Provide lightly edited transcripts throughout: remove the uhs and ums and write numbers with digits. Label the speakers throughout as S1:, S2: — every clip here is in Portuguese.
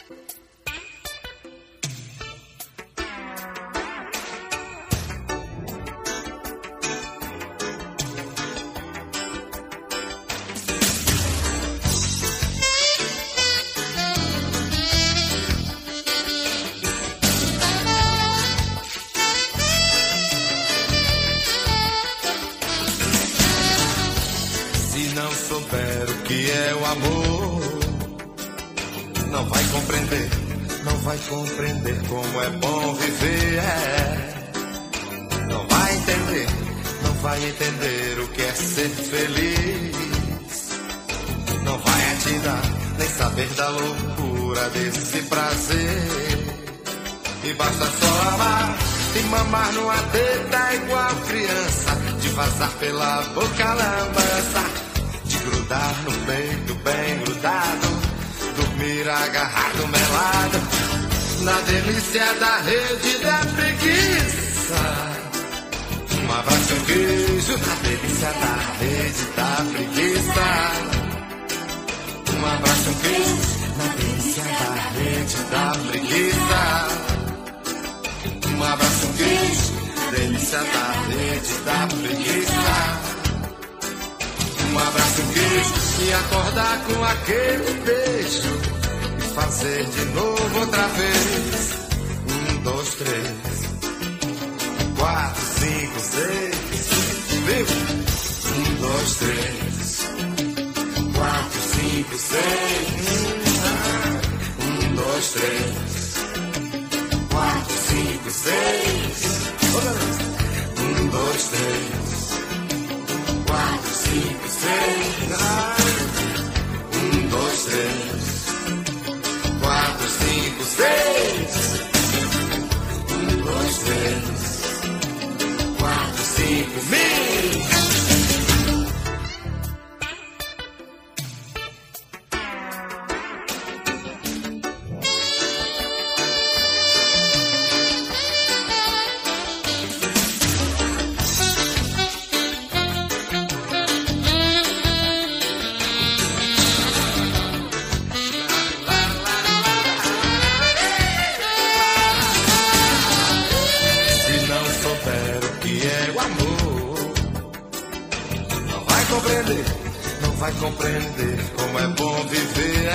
S1: Se não souber o que é o amor, não vai compreender, não vai compreender como é bom viver. Não vai entender, não vai entender o que é ser feliz. Não vai atirar, nem saber da loucura desse prazer. E basta só amar e mamar numa teta igual criança, de vazar pela boca a lambança, de grudar no peito bem grudado, dormir agarrado melado, na delícia da rede da preguiça. Um abraço e um beijo na delícia da rede da preguiça. Um abraço e um beijo na delícia da rede da preguiça. Um abraço, um beijo, delícia da rede da preguiça. Um abraço, um beijo e acordar com aquele beijo e fazer de novo outra vez. 1, 2, 3, 4, 5, 6, viu? 1, 2, 3, 4, 5, 6. 1, 2, 3, 4, 5, 6. 1, 2, 3, 4, 5, 6. 1, 2, 3, 4, 5, 6. 1, 2, 3, 4, 5, 6. Não vai compreender como é bom viver.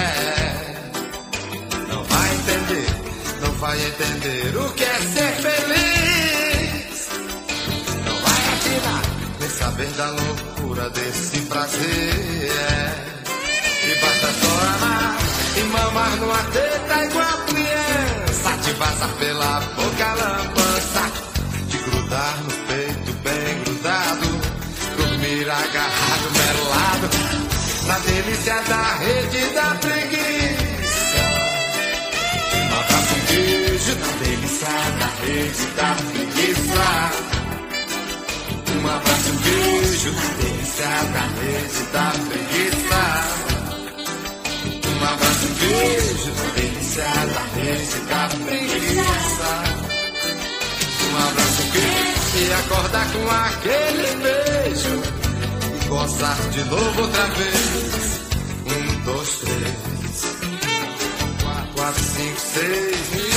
S1: Não vai entender, não vai entender o que é ser feliz. Não vai atirar, nem saber da loucura desse prazer. E basta só amar e mamar numa teta igual criança, de vazar pela boca lambança, de grudar no peito bem grudado, dormir agarrado, melado, na delícia da rede da preguiça. Um abraço, um beijo na delícia da rede da preguiça. Um abraço, um beijo na delícia da rede da preguiça. Um abraço, um beijo na delícia da rede da preguiça. Um abraço, um beijo e acordar com aquele beijo e gozar de novo outra vez. 1, 2, 3, 4, 5, 6.